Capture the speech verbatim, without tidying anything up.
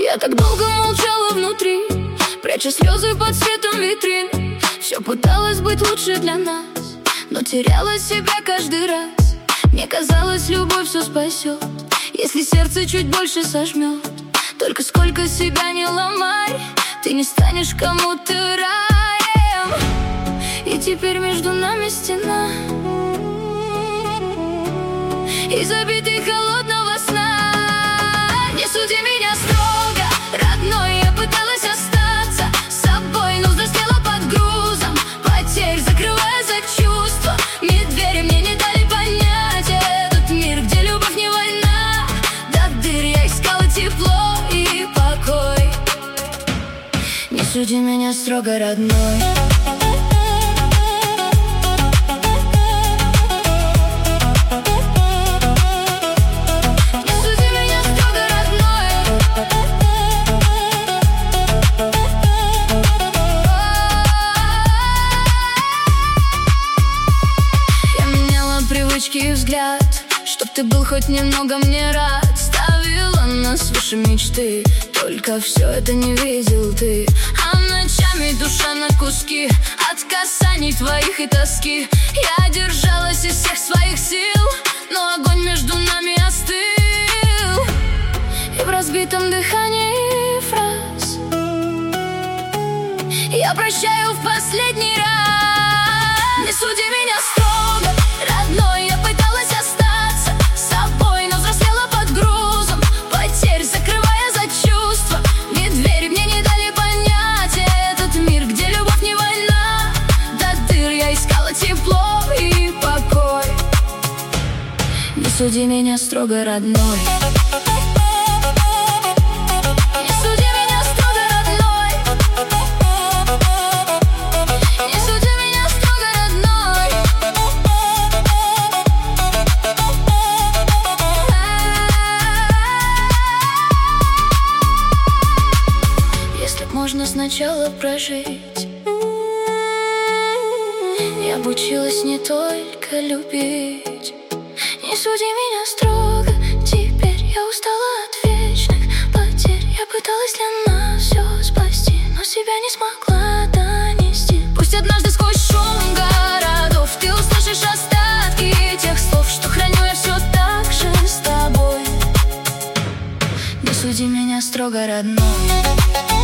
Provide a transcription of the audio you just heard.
Я так долго молчала внутри, пряча слезы под светом витрин. Все пыталась быть лучше для нас, но теряла себя каждый раз. Мне казалось, любовь все спасет, если сердце чуть больше сожмет. Только сколько себя не ломай, ты не станешь кому-то раем. И теперь между нами стена из обиды холодного сна. Не суди меня строго, родной, я пыталась остаться с собой, но взрослела под грузом потерь, закрывая за чувства. Медвери мне не дали понять этот мир, где любовь не война. До дыр я искала тепло и покой. Не суди меня строго, родной. И взгляд, чтоб ты был хоть немного мне рад. Ставила нас выше мечты, только все это не видел ты. А ночами душа на куски от касаний твоих и тоски. Я держалась из всех своих сил, но огонь между нами остыл. И в разбитом дыхании фраз я прощаю в последний раз. Не суди меня строго, родной, я пыталась остаться с собой, но взрослела под грузом потерь, закрывая за чувства. Медвери мне не дали понять этот мир, где любовь не война. До дыр я искала тепло и покой. Не суди меня строго, родной. Можно сначала прожить. Я обучилась не только любить. Не суди меня строго, теперь я устала от вечных потерь. Я пыталась для нас все спасти, но себя не смогла донести. Пусть однажды сквозь шум городов ты услышишь остатки тех слов, что храню я все так же с тобой. Не суди меня строго, родной.